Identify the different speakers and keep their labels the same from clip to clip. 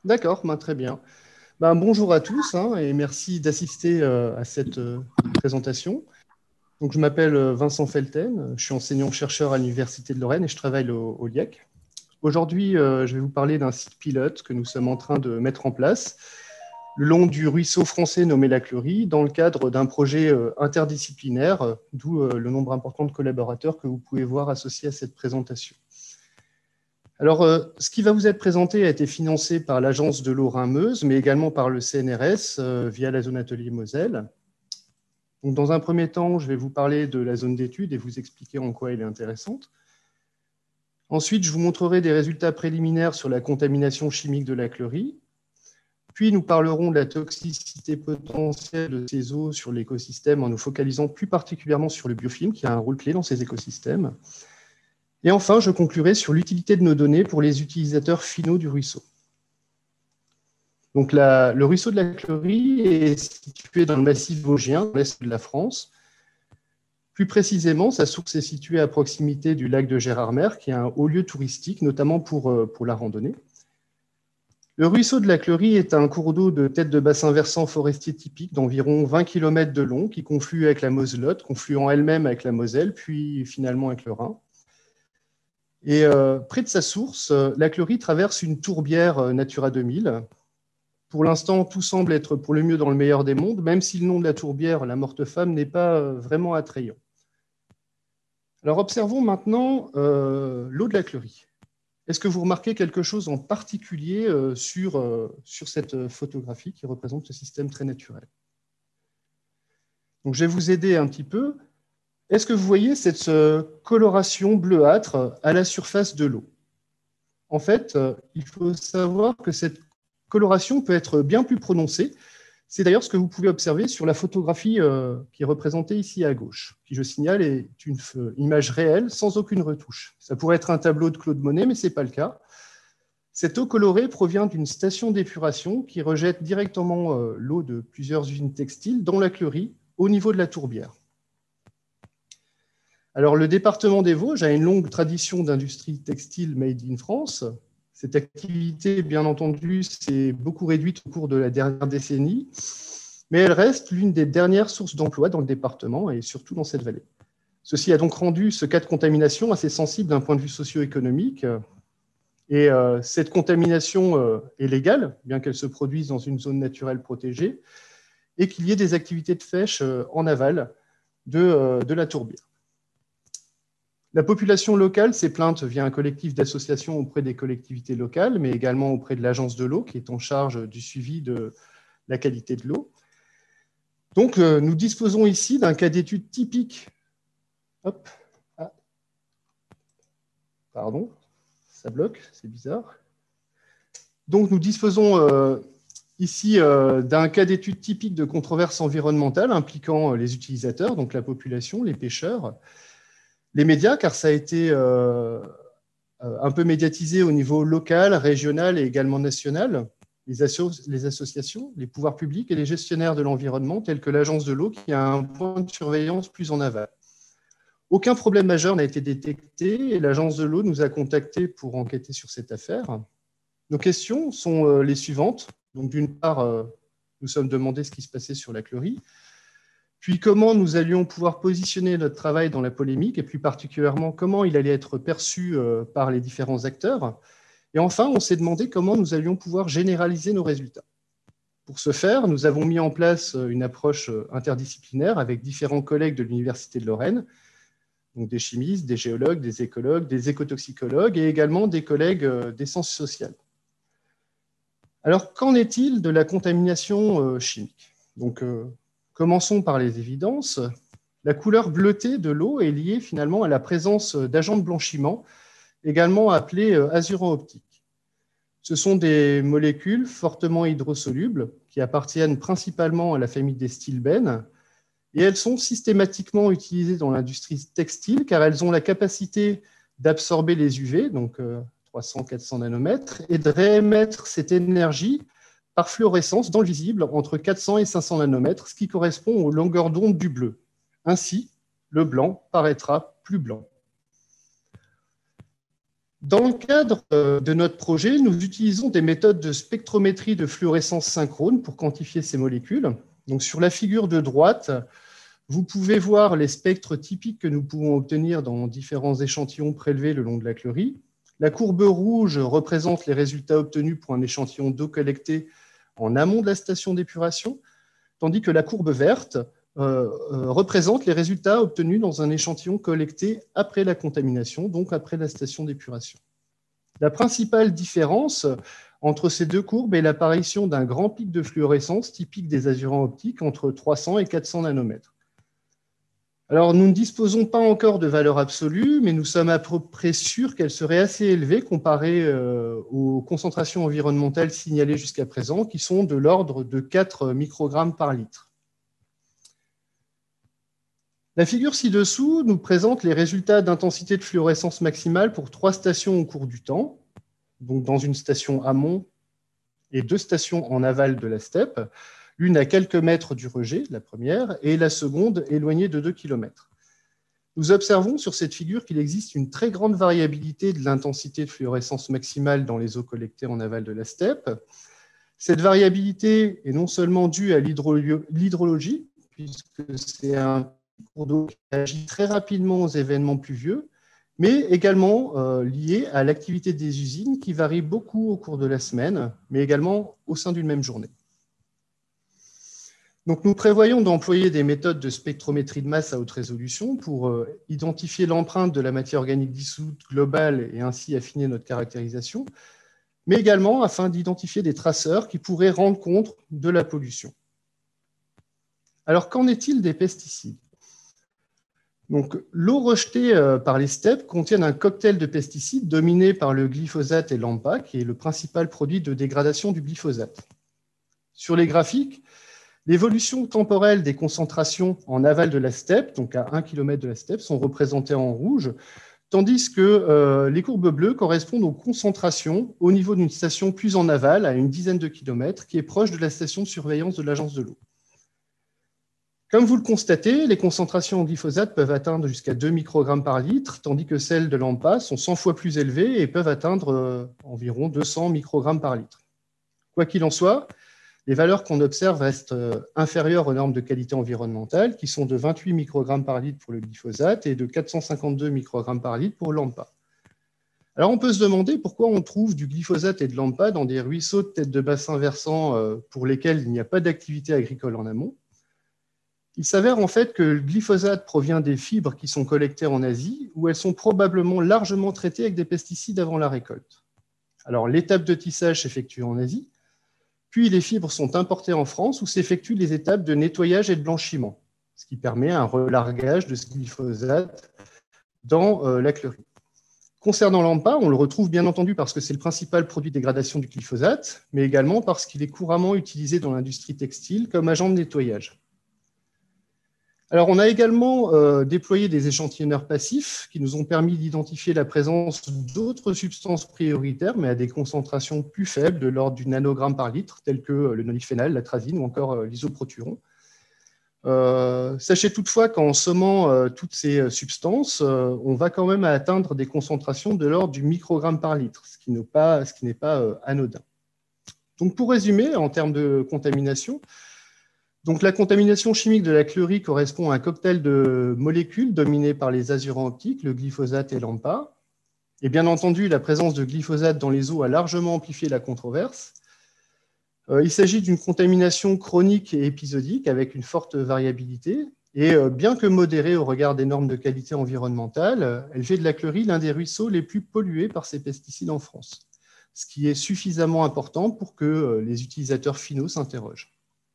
Speaker 1: D'accord, ben, très bien. Ben, bonjour à tous hein, et merci d'assister à cette présentation. Donc, je m'appelle Vincent Felten, je suis enseignant-chercheur à l'Université de Lorraine et je travaille au LIEC. Aujourd'hui, je vais vous parler d'un site pilote que nous sommes en train de mettre en place le long du ruisseau français nommé la Clery, dans le cadre d'un projet interdisciplinaire, d'où le nombre important de collaborateurs que vous pouvez voir associés à cette présentation. Alors, ce qui va vous être présenté a été financé par l'Agence de l'eau Rhin-Meuse, mais également par le CNRS via la zone atelier Moselle. Donc, dans un premier temps, je vais vous parler de la zone d'étude et vous expliquer en quoi elle est intéressante. Ensuite, je vous montrerai des résultats préliminaires sur la contamination chimique de la Clery. Puis, nous parlerons de la toxicité potentielle de ces eaux sur l'écosystème en nous focalisant plus particulièrement sur le biofilm, qui a un rôle clé dans ces écosystèmes. Et enfin, je conclurai sur l'utilité de nos données pour les utilisateurs finaux du ruisseau. Donc, le ruisseau de la Clery est situé dans le massif vosgien, dans l'est de la France. Plus précisément, sa source est située à proximité du lac de Gérardmer, qui est un haut lieu touristique, notamment pour la randonnée. Le ruisseau de la Clery est un cours d'eau de tête de bassin versant forestier typique d'environ 20 km de long, qui conflue avec la Moselotte, confluant elle-même avec la Moselle, puis finalement avec le Rhin. Et près de sa source, la Clery traverse une tourbière Natura 2000. Pour l'instant, tout semble être pour le mieux dans le meilleur des mondes, même si le nom de la tourbière, la morte femme, n'est pas vraiment attrayant. Alors observons maintenant l'eau de la Clery. Est-ce que vous remarquez quelque chose en particulier sur cette photographie qui représente ce système très naturel? Donc, je vais vous aider un petit peu. Est-ce que vous voyez cette coloration bleuâtre à la surface de l'eau? En fait, il faut savoir que cette coloration peut être bien plus prononcée. C'est d'ailleurs ce que vous pouvez observer sur la photographie qui est représentée ici à gauche, qui, je signale, est une image réelle sans aucune retouche. Ça pourrait être un tableau de Claude Monet, mais ce n'est pas le cas. Cette eau colorée provient d'une station d'épuration qui rejette directement l'eau de plusieurs usines textiles, dont la Clery, au niveau de la tourbière. Alors, le département des Vosges a une longue tradition d'industrie textile made in France. Cette activité, bien entendu, s'est beaucoup réduite au cours de la dernière décennie, mais elle reste l'une des dernières sources d'emploi dans le département et surtout dans cette vallée. Ceci a donc rendu ce cas de contamination assez sensible d'un point de vue socio-économique. Et cette contamination est légale, bien qu'elle se produise dans une zone naturelle protégée, et qu'il y ait des activités de pêche en aval de la tourbière. La population locale s'est plainte via un collectif d'associations auprès des collectivités locales, mais également auprès de l'agence de l'eau, qui est en charge du suivi de la qualité de l'eau. Donc, nous disposons ici d'un cas d'étude typique. Hop. Ah. Pardon, ça bloque, c'est bizarre. Donc, nous disposons ici d'un cas d'étude typique de controverse environnementale impliquant les utilisateurs, donc la population, les pêcheurs, les médias, car ça a été un peu médiatisé au niveau local, régional et également national, les associations, les pouvoirs publics et les gestionnaires de l'environnement, tels que l'Agence de l'eau, qui a un point de surveillance plus en aval. Aucun problème majeur n'a été détecté et l'Agence de l'eau nous a contactés pour enquêter sur cette affaire. Nos questions sont les suivantes. Donc, d'une part, nous sommes demandé ce qui se passait sur la Clery, puis comment nous allions pouvoir positionner notre travail dans la polémique, et plus particulièrement comment il allait être perçu par les différents acteurs. Et enfin, on s'est demandé comment nous allions pouvoir généraliser nos résultats. Pour ce faire, nous avons mis en place une approche interdisciplinaire avec différents collègues de l'Université de Lorraine, donc des chimistes, des géologues, des écologues, des écotoxicologues et également des collègues des sciences sociales. Alors, qu'en est-il de la contamination chimique? Donc, commençons par les évidences. La couleur bleutée de l'eau est liée finalement à la présence d'agents de blanchiment, également appelés azurants optiques. Ce sont des molécules fortement hydrosolubles qui appartiennent principalement à la famille des stilbènes et elles sont systématiquement utilisées dans l'industrie textile car elles ont la capacité d'absorber les UV, donc 300-400 nanomètres, et de réémettre cette énergie par fluorescence dans le visible entre 400 et 500 nanomètres, ce qui correspond aux longueurs d'onde du bleu. Ainsi, le blanc paraîtra plus blanc. Dans le cadre de notre projet, nous utilisons des méthodes de spectrométrie de fluorescence synchrone pour quantifier ces molécules. Donc, sur la figure de droite, vous pouvez voir les spectres typiques que nous pouvons obtenir dans différents échantillons prélevés le long de la Clery. La courbe rouge représente les résultats obtenus pour un échantillon d'eau collectée en amont de la station d'épuration, tandis que la courbe verte représente les résultats obtenus dans un échantillon collecté après la contamination, donc après la station d'épuration. La principale différence entre ces deux courbes est l'apparition d'un grand pic de fluorescence typique des azurants optiques entre 300 et 400 nanomètres. Alors, nous ne disposons pas encore de valeurs absolues, mais nous sommes à peu près sûrs qu'elles seraient assez élevées comparées aux concentrations environnementales signalées jusqu'à présent, qui sont de l'ordre de 4 microgrammes par litre. La figure ci-dessous nous présente les résultats d'intensité de fluorescence maximale pour 3 stations au cours du temps, donc dans une station amont et 2 stations en aval de la steppe, l'une à quelques mètres du rejet, la première, et la seconde éloignée de 2 km. Nous observons sur cette figure qu'il existe une très grande variabilité de l'intensité de fluorescence maximale dans les eaux collectées en aval de la steppe. Cette variabilité est non seulement due à l'hydrologie, puisque c'est un cours d'eau qui agit très rapidement aux événements pluvieux, mais également liée à l'activité des usines qui varie beaucoup au cours de la semaine, mais également au sein d'une même journée. Donc, nous prévoyons d'employer des méthodes de spectrométrie de masse à haute résolution pour identifier l'empreinte de la matière organique dissoute globale et ainsi affiner notre caractérisation, mais également afin d'identifier des traceurs qui pourraient rendre compte de la pollution. Alors, qu'en est-il des pesticides? Donc, l'eau rejetée par les steppes contient un cocktail de pesticides dominé par le glyphosate et l'AMPA, qui est le principal produit de dégradation du glyphosate. Sur les graphiques, l'évolution temporelle des concentrations en aval de la steppe, donc à 1 km de la steppe, sont représentées en rouge, tandis que les courbes bleues correspondent aux concentrations au niveau d'une station plus en aval, à une dizaine de kilomètres, qui est proche de la station de surveillance de l'Agence de l'eau. Comme vous le constatez, les concentrations en glyphosate peuvent atteindre jusqu'à 2 microgrammes par litre, tandis que celles de l'AMPA sont 100 fois plus élevées et peuvent atteindre environ 200 microgrammes par litre. Quoi qu'il en soit, les valeurs qu'on observe restent inférieures aux normes de qualité environnementale, qui sont de 28 microgrammes par litre pour le glyphosate et de 452 microgrammes par litre pour l'AMPA. Alors, on peut se demander pourquoi on trouve du glyphosate et de l'AMPA dans des ruisseaux de têtes de bassin versants pour lesquels il n'y a pas d'activité agricole en amont. Il s'avère en fait que le glyphosate provient des fibres qui sont collectées en Asie, où elles sont probablement largement traitées avec des pesticides avant la récolte. Alors, l'étape de tissage s'effectue en Asie, puis les fibres sont importées en France, où s'effectuent les étapes de nettoyage et de blanchiment, ce qui permet un relargage de ce glyphosate dans la Clery. Concernant l'AMPA, on le retrouve bien entendu parce que c'est le principal produit de dégradation du glyphosate, mais également parce qu'il est couramment utilisé dans l'industrie textile comme agent de nettoyage. Alors, on a également déployé des échantillonneurs passifs qui nous ont permis d'identifier la présence d'autres substances prioritaires, mais à des concentrations plus faibles, de l'ordre du nanogramme par litre, telles que le nonylphénol, l'atrazine ou encore l'isoproturon. Sachez toutefois qu'en sommant toutes ces substances, on va quand même atteindre des concentrations de l'ordre du microgramme par litre, ce qui n'est pas anodin. Donc, pour résumer, en termes de contamination, donc, la contamination chimique de la Clery correspond à un cocktail de molécules dominées par les azurants optiques, le glyphosate et l'AMPA. Et bien entendu, la présence de glyphosate dans les eaux a largement amplifié la controverse. Il s'agit d'une contamination chronique et épisodique avec une forte variabilité. Et bien que modérée au regard des normes de qualité environnementale, elle fait de la Clery l'un des ruisseaux les plus pollués par ces pesticides en France, ce qui est suffisamment important pour que les utilisateurs finaux s'interrogent.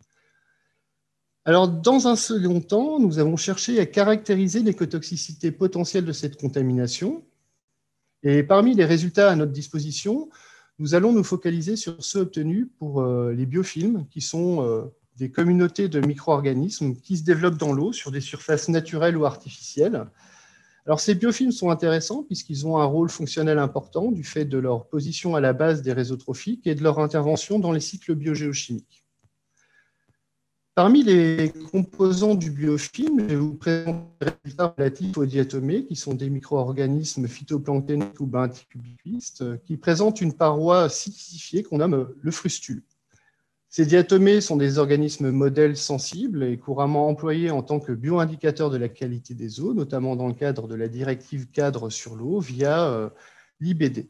Speaker 1: Alors, dans un second temps, nous avons cherché à caractériser l'écotoxicité potentielle de cette contamination. Et parmi les résultats à notre disposition, nous allons nous focaliser sur ceux obtenus pour les biofilms, qui sont des communautés de micro-organismes qui se développent dans l'eau sur des surfaces naturelles ou artificielles. Alors, ces biofilms sont intéressants puisqu'ils ont un rôle fonctionnel important du fait de leur position à la base des réseaux trophiques et de leur intervention dans les cycles biogéochimiques. Parmi les composants du biofilm, je vais vous présenter les résultats relatifs aux diatomées, qui sont des micro-organismes phytoplanctoniques ou benthicubiques, qui présentent une paroi silicifiée qu'on nomme le frustule. Ces diatomées sont des organismes modèles sensibles et couramment employés en tant que bioindicateurs de la qualité des eaux, notamment dans le cadre de la directive cadre sur l'eau via l'IBD.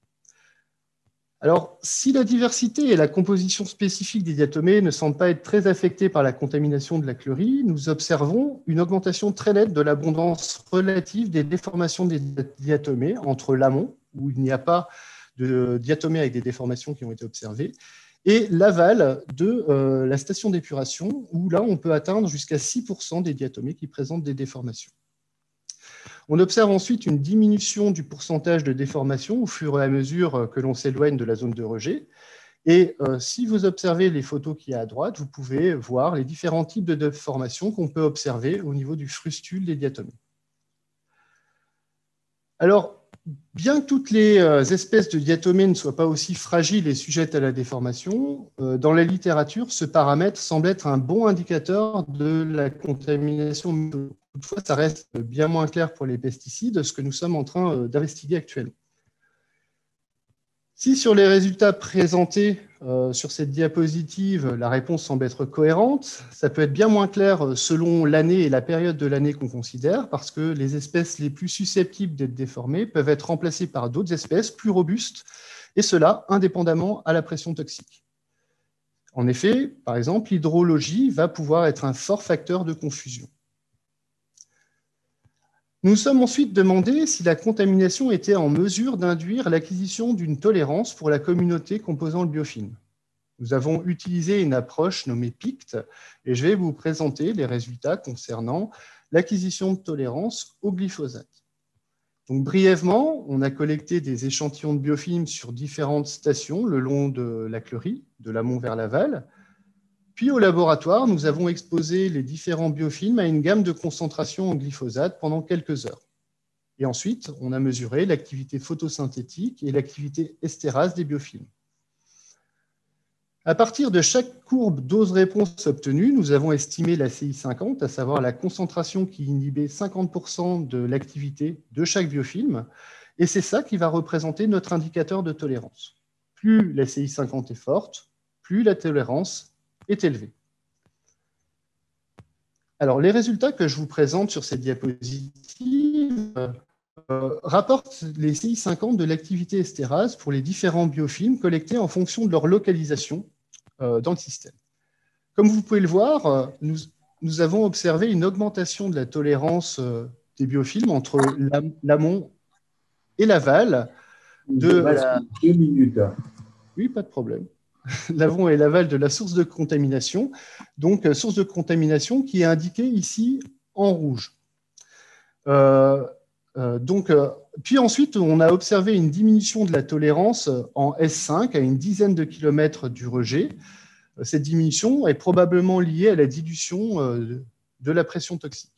Speaker 1: Alors, si la diversité et la composition spécifique des diatomées ne semblent pas être très affectées par la contamination de la chlorie, nous observons une augmentation très nette de l'abondance relative des déformations des diatomées entre l'amont, où il n'y a pas de diatomées avec des déformations qui ont été observées, et l'aval de la station d'épuration, où là, on peut atteindre jusqu'à 6% des diatomées qui présentent des déformations. On observe ensuite une diminution du pourcentage de déformation au fur et à mesure que l'on s'éloigne de la zone de rejet. Et si vous observez les photos qu'il y a à droite, vous pouvez voir les différents types de déformations qu'on peut observer au niveau du frustule des diatomées. Alors, bien que toutes les espèces de diatomées ne soient pas aussi fragiles et sujettes à la déformation, dans la littérature, ce paramètre semble être un bon indicateur de la contamination. Toutefois, ça reste bien moins clair pour les pesticides, ce que nous sommes en train d'investiguer actuellement. Si sur les résultats présentés sur cette diapositive, la réponse semble être cohérente, ça peut être bien moins clair selon l'année et la période de l'année qu'on considère, parce que les espèces les plus susceptibles d'être déformées peuvent être remplacées par d'autres espèces plus robustes, et cela indépendamment à la pression toxique. En effet, par exemple, l'hydrologie va pouvoir être un fort facteur de confusion. Nous nous sommes ensuite demandé si la contamination était en mesure d'induire l'acquisition d'une tolérance pour la communauté composant le biofilm. Nous avons utilisé une approche nommée PICT et je vais vous présenter les résultats concernant l'acquisition de tolérance au glyphosate. Donc, brièvement, on a collecté des échantillons de biofilm sur différentes stations le long de la chlorie, de l'amont vers l'aval. Puis au laboratoire, nous avons exposé les différents biofilms à une gamme de concentration en glyphosate pendant quelques heures. Et ensuite, on a mesuré l'activité photosynthétique et l'activité estérase des biofilms. À partir de chaque courbe dose-réponse obtenue, nous avons estimé la CI50, à savoir la concentration qui inhibait 50% de l'activité de chaque biofilm. Et c'est ça qui va représenter notre indicateur de tolérance. Plus la CI50 est forte, plus la tolérance est élevé. Alors, les résultats que je vous présente sur cette diapositive rapportent les CI50 de l'activité estérase pour les différents biofilms collectés en fonction de leur localisation dans le système. Comme vous pouvez le voir, nous avons observé une augmentation de la tolérance des biofilms entre l'amont et l'aval.
Speaker 2: Voilà, 2 minutes.
Speaker 1: Oui, pas de problème. L'amont et l'aval de la source de contamination, donc source de contamination qui est indiquée ici en rouge. Puis ensuite, on a observé une diminution de la tolérance en S5 à une dizaine de kilomètres du rejet. Cette diminution est probablement liée à la dilution de la pression toxique.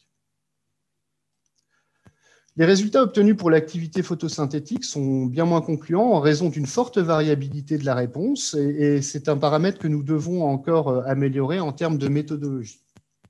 Speaker 1: Les résultats obtenus pour l'activité photosynthétique sont bien moins concluants en raison d'une forte variabilité de la réponse et c'est un paramètre que nous devons encore améliorer en termes de méthodologie.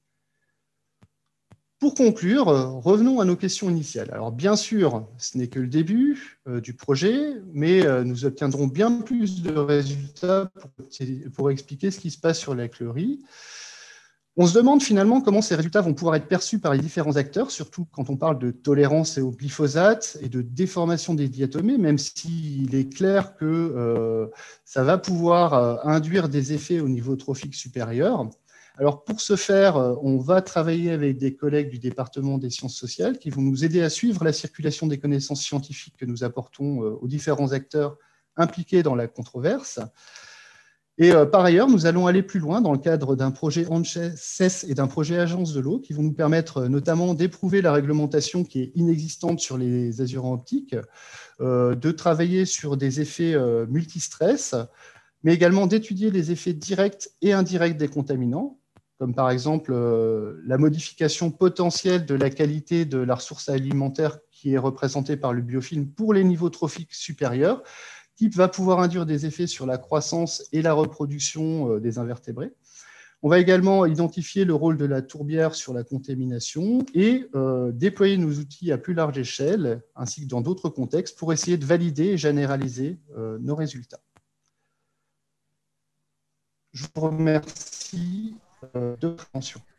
Speaker 1: Pour conclure, revenons à nos questions initiales. Alors bien sûr, ce n'est que le début du projet, mais nous obtiendrons bien plus de résultats pour expliquer ce qui se passe sur la chlorie. On se demande finalement comment ces résultats vont pouvoir être perçus par les différents acteurs, surtout quand on parle de tolérance au glyphosate et de déformation des diatomées, même s'il est clair que ça va pouvoir induire des effets au niveau trophique supérieur. Alors pour ce faire, on va travailler avec des collègues du département des sciences sociales qui vont nous aider à suivre la circulation des connaissances scientifiques que nous apportons aux différents acteurs impliqués dans la controverse. Et par ailleurs, nous allons aller plus loin dans le cadre d'un projet ANSES et d'un projet Agence de l'eau qui vont nous permettre notamment d'éprouver la réglementation qui est inexistante sur les azurants optiques, de travailler sur des effets multistress, mais également d'étudier les effets directs et indirects des contaminants, comme par exemple la modification potentielle de la qualité de la ressource alimentaire qui est représentée par le biofilm pour les niveaux trophiques supérieurs, qui va pouvoir induire des effets sur la croissance et la reproduction des invertébrés. On va également identifier le rôle de la tourbière sur la contamination et déployer nos outils à plus large échelle, ainsi que dans d'autres contextes, pour essayer de valider et généraliser nos résultats. Je vous remercie de votre attention.